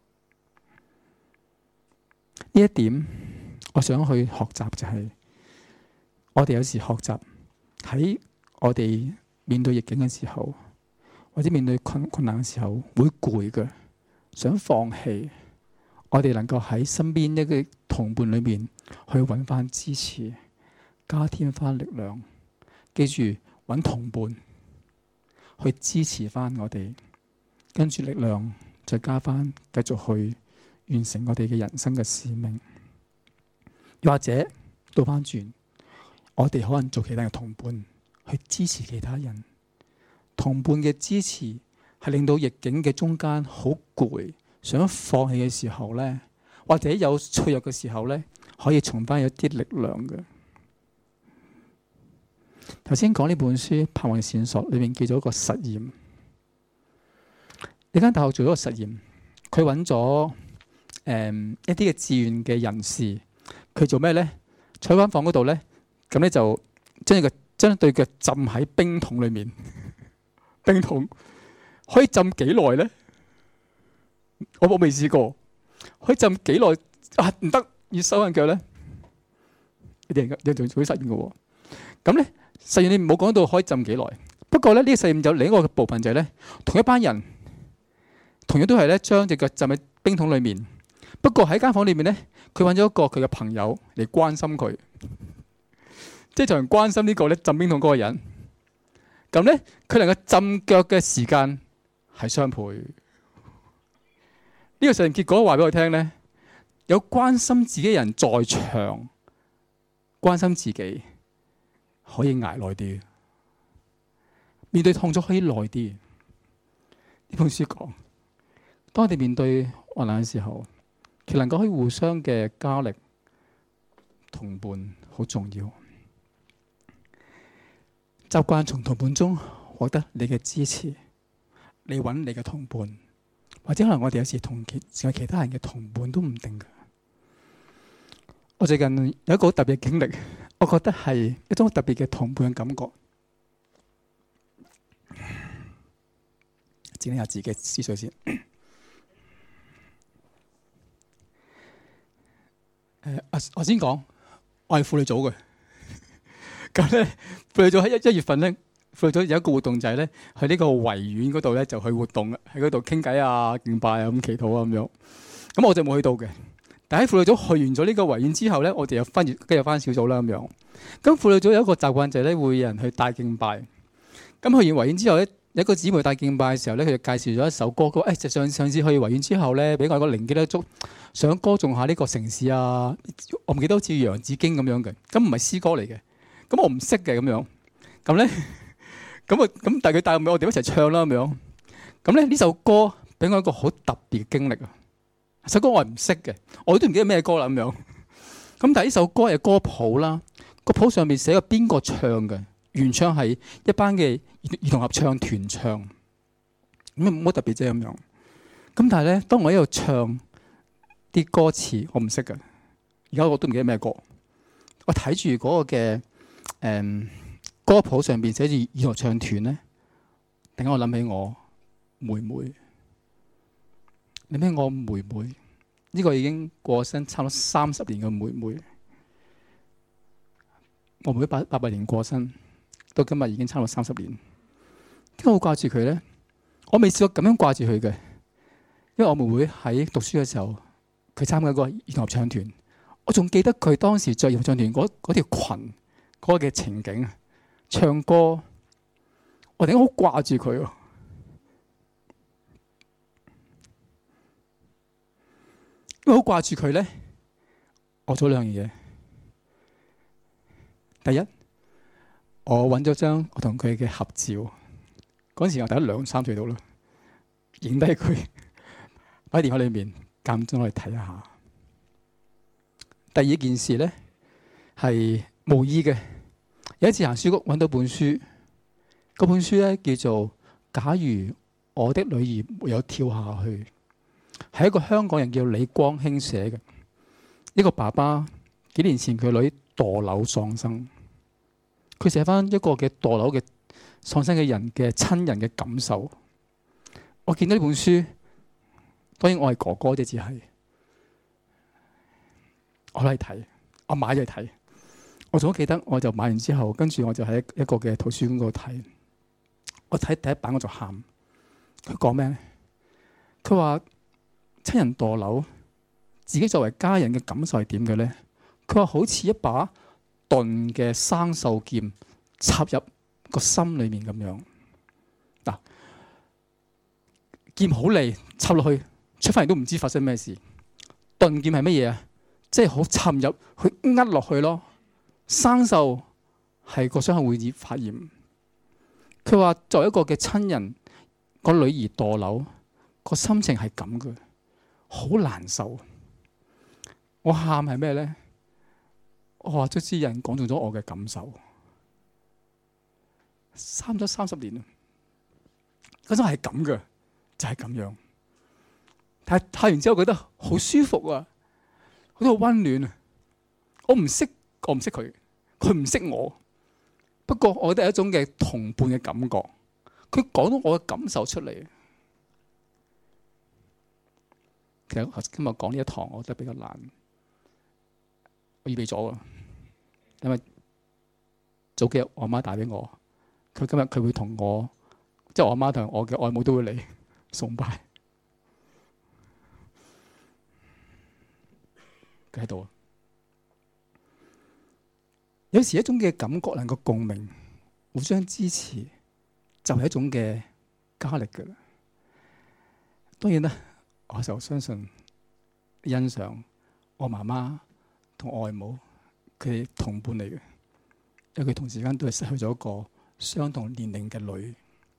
呢一點我想去學習就係、是，我哋有時學習喺我哋面對逆境嘅時候，或者面對困困難嘅時候會攰嘅，想放棄。我哋能夠喺身邊一個同伴裏面去揾翻支持，加添翻力量。記住揾同伴去支持翻我哋，跟住力量再加翻，繼續去完成我哋嘅人生嘅使命。又或者倒翻轉，我哋可能做其他嘅同伴去支持其他人。同伴嘅支持係令到逆境嘅中間好攰，想放棄嘅時候呢，或者有脆弱嘅時候呢，可以重翻有啲力量嘅。頭先講呢本書《盼望線索》裏面叫做一個實驗。呢間大學做咗個實驗，佢揾咗誒一啲嘅志願嘅人士，佢做咩呢？坐喺間房嗰度呢，咁咧就將個將對腳浸喺冰桶裏面。冰桶可以浸幾耐呢？我我未試過，可以浸幾耐啊？唔得，要收緊腳咧。你哋有做做啲實驗嘅喎。咁咧實驗你唔好講到可以浸幾耐。不過咧呢、呢個實驗有另一個部分就係咧，同一班人同樣都係咧將隻腳浸喺冰桶裏面。不過喺間房裏面咧，佢揾咗一個佢嘅朋友嚟關心佢，即係就係關心呢個咧浸冰桶嗰個人。咁咧，佢能夠浸腳嘅時間係雙倍。呢、這個實驗結果話俾我聽咧，有關心自己人在場，關心自己可以捱耐啲，面對痛楚可以耐啲。呢本書講，當我哋面對患難嘅時候，其實能夠可以互相嘅加力，同伴好重要。習慣從同伴中獲得你嘅支持，你揾你嘅同伴，或者可能我哋有時同其成為其他人嘅同伴都唔定嘅。我最近有一個好特別嘅經歷，我覺得係一種特別嘅同伴嘅感覺。整理下自己嘅思緒先。誒，我我先講，我係婦女組嘅。咁咧，婦女組喺一一月份咧，婦女組有一個活動就係咧，去呢個維園嗰度咧就去活動，喺嗰度傾偈啊、敬拜啊、咁祈禱啊咁樣。咁我就冇去到嘅。但喺婦女組去完咗呢個維園之後咧，我哋又分跟入翻小組啦咁樣。咁婦女組有一個習慣就係咧，會有人去帶敬拜。咁去完維園之後咧，有一個姊妹帶敬拜嘅時候咧，佢就介紹咗一首歌，佢話：誒，就上上次去維園之後咧，俾我個靈機一觸，想歌頌下呢個城市啊。我唔記得好似《洋紫荊》咁樣嘅，咁唔係詩歌嚟嘅。咁我唔識嘅咁樣，咁咧，咁啊，咁但係佢帶我哋一齊唱啦咁樣。咁咧呢首歌俾我一個好特別嘅經歷啊！首歌我係唔識嘅，我都唔記得咩歌啦咁樣。咁但係呢首歌係歌譜啦，個譜上面寫咗邊個唱嘅，原唱係一班嘅兒童合唱團唱，咁冇乜特別啫咁樣。咁但係咧，當我喺度唱啲歌詞，我唔識嘅，而家我都唔記得咩歌。我睇住嗰個嘅。誒、嗯、歌譜上邊寫住兒童唱團咧，突然間我諗起我妹妹，諗起我妹妹呢、呢個已經過身差唔多三十年嘅妹妹。我妹妹八八八年過身，到今日已經差唔多三十年。點解我掛住佢咧？我未試過咁樣掛住佢嘅，因為我妹妹喺讀書嘅時候，佢參加過兒童合唱團，我仲記得佢當時着兒童合唱團嗰嗰條裙。嗰個嘅情景啊，唱歌，我哋好掛住佢喎。因為好掛住佢咧，我做兩樣嘢。第一，我揾咗張我同佢嘅合照，嗰陣時我大概兩三歲到啦，影低佢喺電話裏面，間中攞嚟睇下。第二件事咧係無意嘅。有一次行書屋揾到本書，嗰本書咧叫做《假如我的女兒沒有跳下去》，係一個香港人叫李光興寫嘅。一個爸爸幾年前佢女墮樓喪生，佢寫翻一個嘅墮樓嘅喪生嘅人嘅親人嘅感受。我見到呢本書，當然我係哥哥啫，只係我嚟睇，我買咗嚟睇。我仲記得，我就買完之後，跟住我就喺一個嘅圖書館嗰度睇。我睇第一版我就喊。佢講咩咧？佢話親人墮樓，自己作為家人嘅感受係點嘅咧？佢話好似一把鈍嘅生鏽劍插入個心裏面咁樣。嗱，劍好利，插落去出翻嚟都唔知發生咩事。鈍劍係乜嘢啊？即係好沉入去呃落去咯。生鏽係個傷口會易發炎。佢話作為一個嘅親人，個女兒墮樓，個心情係咁嘅，好難受。我喊係咩咧？我話卒之有人講中咗我嘅感受。三咗三十年啦，嗰種係咁嘅，就係咁樣。但係睇完之後覺得好舒服啊，覺得好溫暖啊。我唔識，我唔識佢，佢唔識我。不過我覺得係一種嘅同伴嘅感覺。佢講到我嘅感受出嚟。其實今日講呢一堂，我覺得比較難。我預備咗啦，因為早幾日我媽打俾我，佢今日佢會同我，即係我媽同我嘅外母都會嚟崇拜。佢喺度。有時一種嘅感覺能夠共鳴，互相支持，就係一種嘅加力㗎啦。當然啦，我就相信欣賞我媽媽同外母，佢哋同伴嚟嘅，因為佢同時間都係失去咗一個相同年齡嘅女。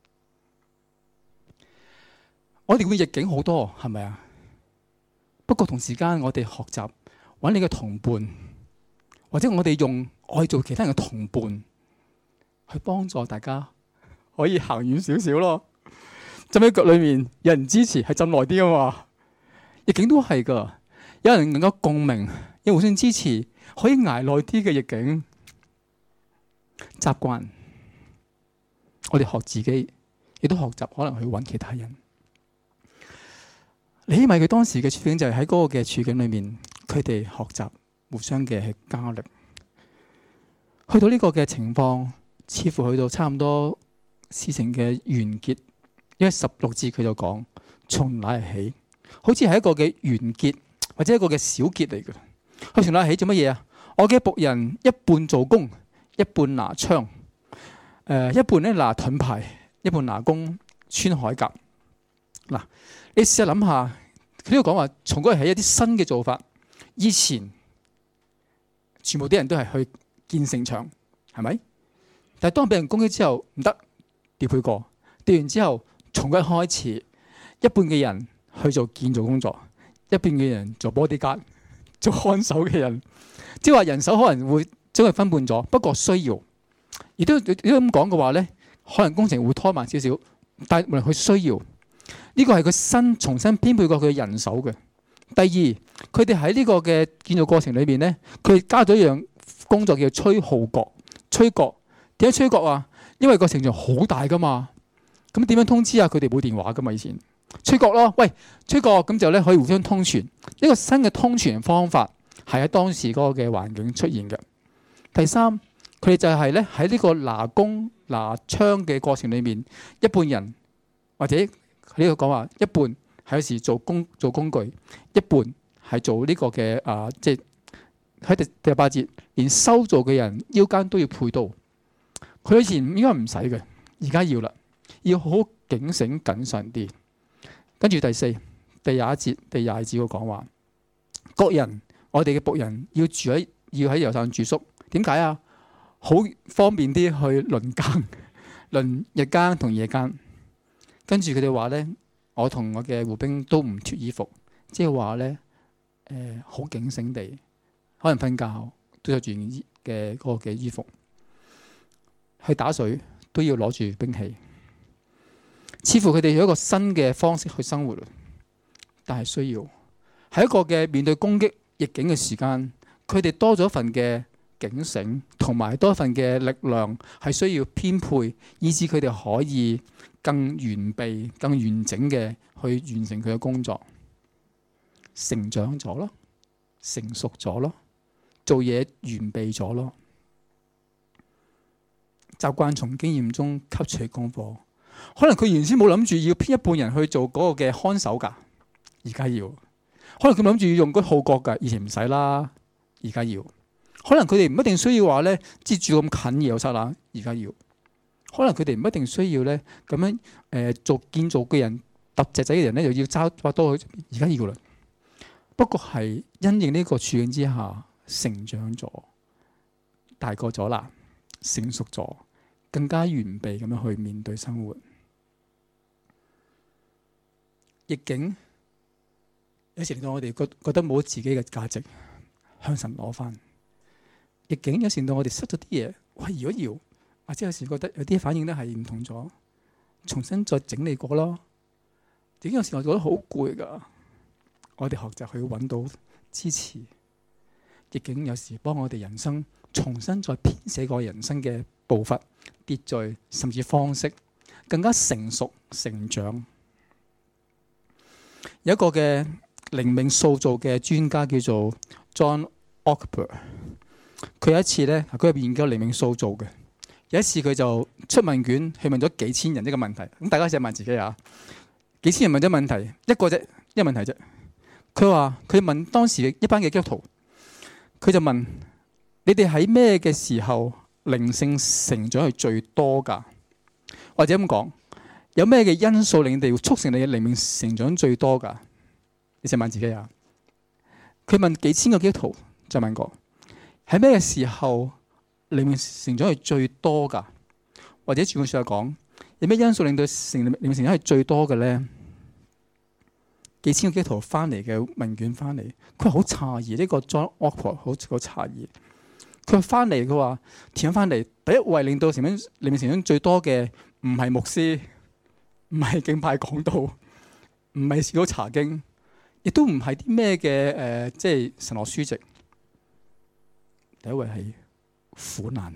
我哋會逆境好多，係咪啊？不過同時間我哋學習揾你嘅同伴，或者我哋用愛做其他人嘅同伴，去幫助大家可以行遠少少咯。浸喺腳裏面有人支持係浸耐啲啊嘛。逆境都係噶，有人能夠共鳴，有互相支持，可以捱耐啲嘅逆境。習慣我哋學自己，亦都學習可能去揾其他人。尼希米佢當時嘅處境就係喺嗰個嘅處境裏面，佢哋學習互相嘅係加力。去到呢個嘅情況，似乎去到差唔多事情嘅完結，因為十六節佢就講從哪日起，好似係一個嘅完結或者一個嘅小結嚟嘅。佢從哪日起做乜嘢啊？我嘅僕人一半做工，一半拿槍，誒、呃、一半咧拿盾牌，一半拿弓穿鎧甲。嗱，你試下諗下，佢呢度講話從嗰日起一啲新嘅做法。以前全部啲人都係去建城牆，係咪？但係當俾人攻擊之後，唔得，調配過，調完之後，從嗰日開始，一半嘅人去做建造工作，一半嘅人做 bodyguard，做看守嘅人，即係話人手可能會將佢分半咗。不過需要，亦都如果咁講嘅話咧，可能工程會拖慢少少，但係無論佢需要，呢個係佢新重新編配過佢嘅人手嘅。第二，佢哋喺呢個嘅建造過程裏邊咧，佢加咗一樣工作叫吹號角。吹角點解吹角啊？因為個城牆好大噶嘛，咁點樣通知啊？佢哋冇電話噶嘛，以前吹角咯，喂，吹角咁就咧可以互相通傳。呢個新嘅通傳方法係喺當時嗰個嘅環境出現嘅。第三，佢哋就係咧喺呢個拿弓拿槍嘅過程裏面，一半人或者呢個講話一半係有時做工做工具，一半係做呢個嘅啊，即係。喺第第八節，連修造嘅人腰間都要配刀。佢以前應該唔使嘅，而家要啦，要好好警醒謹慎啲。跟住第四、第廿一節、第廿二節嘅講話，各人我哋嘅僕人要住喺要喺猶太住宿。點解啊？好方便啲去輪更，輪日更同夜更。跟住佢哋話咧，我同我嘅護兵都唔脫衣服，即係話咧，誒好警醒地。可能瞓覺都有住嘅嗰個嘅衣服，去打水都要攞住兵器。似乎佢哋有一個新嘅方式去生活，但係需要喺一個嘅面對攻擊逆境嘅時間，佢哋多咗一份嘅警醒，同埋多一份嘅力量，係需要編配，以致佢哋可以更完備、更完整嘅去完成佢嘅工作，成長咗咯，成熟咗咯，做嘢完備咗咯，習慣從經驗中吸取功課。可能佢原先冇諗住要編一半人去做嗰個嘅看守㗎，而家要。可能佢諗住要用嗰號角㗎，以前唔使啦，而家要。可能佢哋唔一定需要話咧，接住咁近耶路撒冷，而家要。可能佢哋唔一定需要咧咁樣誒、呃、做建造嘅人揼石仔嘅人咧，又要揸把刀，而家要啦。不過係因應呢個處境之下，成長咗，大個咗啦，成熟咗，更加完備咁樣去面對生活。逆境有時令到我哋覺覺得冇自己嘅價值，向神攞翻。逆境有時令到我哋失咗啲嘢，喂，搖一搖，或者有時覺得有啲反應咧係唔同咗，重新再整理過咯。點解有時我覺得好攰㗎？我哋學習去揾到支持。逆境有時幫我哋人生重新再編寫過人生嘅步伐、秩序，甚至方式，更加成熟成長。有一個嘅靈命塑造嘅專家叫做 John Ortberg， 佢有一次咧，佢入邊研究靈命塑造嘅。有一次佢就出問卷，去問咗幾千人一個問題。咁大家試下問自己啊，幾千人問咗問題，一個啫，一個問題啫。佢話佢問當時一班嘅基督徒，佢就問你哋喺咩嘅時候靈性成長係最多㗎？或者咁講，有咩嘅因素令你哋促成你嘅靈命成長最多㗎？你試問自己啊。佢問幾千個基督徒就問過，喺咩時候靈命成長係最多㗎？或者轉句説話講，有咩因素令到成靈命成長係最多嘅咧？幾千個基督徒翻嚟嘅問卷翻嚟，佢好詫異，呢、這個 John Ortberg 好好詫異。佢翻嚟，佢話填翻嚟，第一位令到成靈命成長最多嘅唔係牧師，唔係敬拜講道，唔係小組查經，亦都唔係啲咩嘅誒，即係神學書籍。第一位係苦難。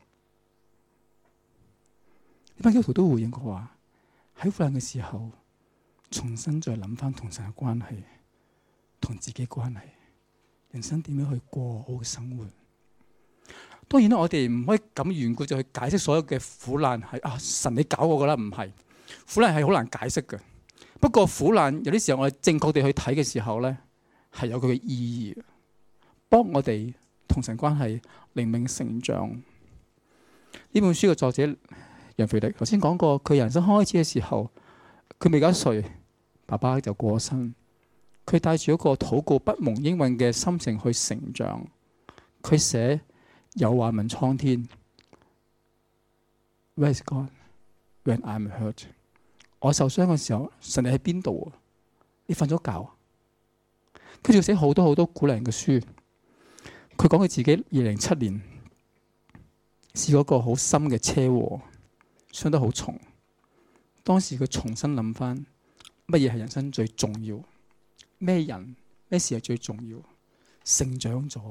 呢班基督徒都回應過話，喺苦難嘅時候，重新再諗翻同神嘅關係，同自己關係，人生點樣去過好嘅生活。當然啦，我哋唔可以咁緣故就去解釋所有嘅苦難係啊神你搞我噶啦，唔係。苦難係好難解釋嘅。不過苦難有啲時候我哋正確地去睇嘅時候咧，係有佢嘅意義，幫我哋同神關係靈命成長。呢本書嘅作者楊腓力頭先講過，佢人生開始嘅時候，佢未夠一歲，爸爸就過身。佢帶住一個禱告不蒙應允嘅心情去成長。佢寫有話問蒼天 ，Where is God when I'm hurt？ 我受傷嘅時候，神你喺邊度啊？你瞓咗覺？佢仲寫好多好多鼓勵人嘅書。佢講佢自己二零零七年試過一個好深嘅車禍，傷得好重。當時佢重新諗翻乜嘢係人生最重要，咩人咩事係最重要，成長咗。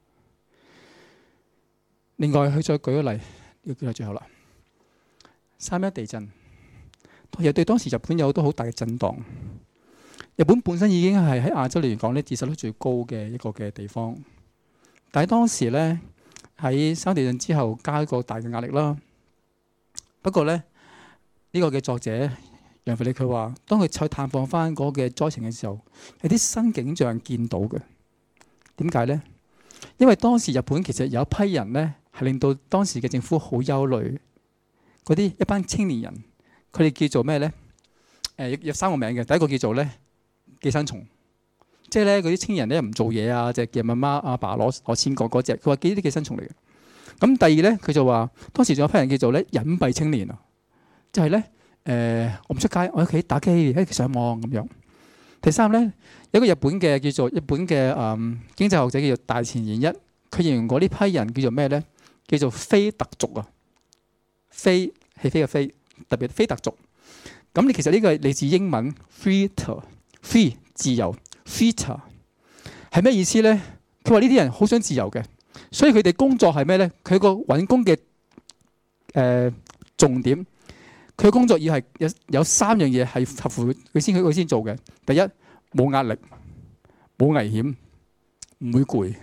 另外，佢再舉個例，呢個叫做最後啦。三一地震，其實對當時日本有好多好大嘅震盪。日本本身已經係喺亞洲嚟講咧，自殺率最高嘅一個嘅地方。但係當時咧喺三一地震之後，加一個大嘅壓力啦。不過咧，呢個嘅作者楊腓力佢話，當佢去探訪翻嗰個嘅災情嘅時候，有啲新景象見到嘅。點解咧？因為當時日本其實有一批人咧，係令到當時嘅政府好憂慮。嗰啲一班青年人，佢哋叫做咩咧？誒、呃，有三個名嘅。第一個叫做咧寄生蟲，即係咧嗰啲青年人咧唔做嘢啊，就叫媽媽阿爸攞攞錢嗰嗰隻。佢話幾啲寄生蟲嚟嘅。咁第二咧，佢就話當時仲有批人叫做咧隱蔽青年啊，就係咧誒，我唔出街，我喺屋企打機，喺屋企上網咁樣。第三咧，有一個日本嘅叫做日本嘅誒、嗯、經濟學者叫做大前研一，佢形容過呢批人叫做咩咧？叫做非特族啊，非起飛嘅非，特別非特族。咁你其實呢個係嚟自英文 freeter，free 自由 freeter 係咩意思咧？佢話呢啲人好想自由嘅， 所以佢哋工作係咩咧？佢個揾工嘅誒、呃、重點，佢工作要係有有三樣嘢係合乎佢先佢先做嘅。第一，冇壓力，冇危險，唔會攰。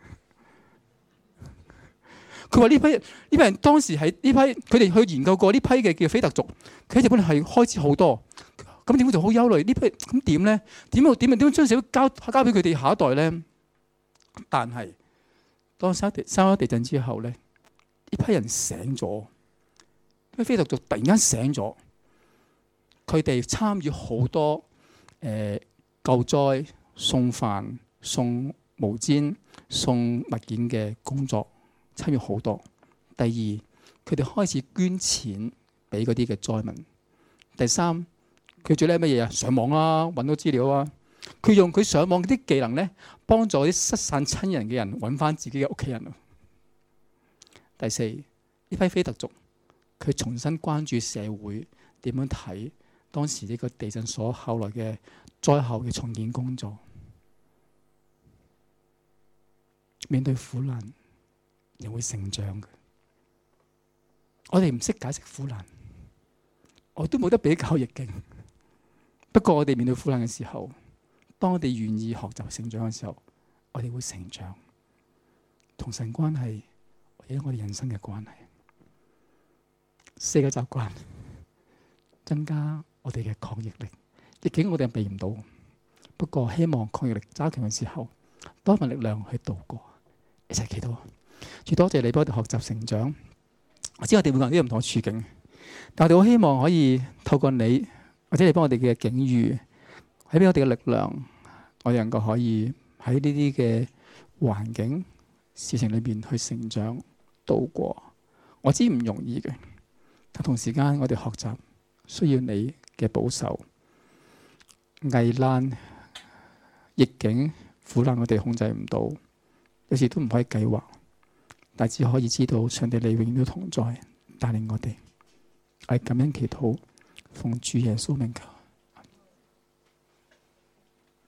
佢話呢批呢批人當時喺呢批，佢哋去研究過呢批嘅叫菲特族，佢喺日本係開始好多。咁點解就好憂慮？呢批咁點咧？點樣點樣點樣將社會交交俾佢哋下一代咧？但係當三一地三一地震之後咧，呢批人醒咗，呢批菲特族突然間醒咗，佢哋參與好多誒、呃、救災、送飯、送毛氈、送物件嘅工作。參與好多。第二，佢哋開始捐錢俾嗰啲嘅災民。第三，佢最叻乜嘢啊？上網啊，揾到資料啊。佢用佢上網啲技能咧，幫助啲失散親人嘅人揾翻自己嘅屋企人。第四，呢批菲特族，佢重新關注社會點樣睇當時呢個地震所後來嘅災後嘅重建工作。面對苦難，人會成長嘅。我哋唔識解釋苦難，我都冇得比較逆境。不過我哋面對苦難嘅時候，當我哋願意學習成長嘅時候，我哋會成長，同神關係，或者我哋人生嘅關係。四個習慣，增加我哋嘅抗逆力。逆境我哋避唔到，不過希望抗逆力加強嘅時候，多份力量去度過。一齊祈禱。主，多謝你幫我哋學習成長。我知我哋每個人都有唔同嘅處境，但我哋好希望可以透過你，或者你幫我哋嘅境遇，喺俾我哋嘅力量，我哋能夠可以喺呢啲嘅環境事情裏邊去成長度過。我知唔容易嘅，但同時間我哋學習需要你嘅保守。危難、逆境、苦難，我哋控制唔到，有時都唔可以計劃。但只可以知道上帝你永遠都同在，帶領我哋。我感恩祈禱，奉主耶穌名求。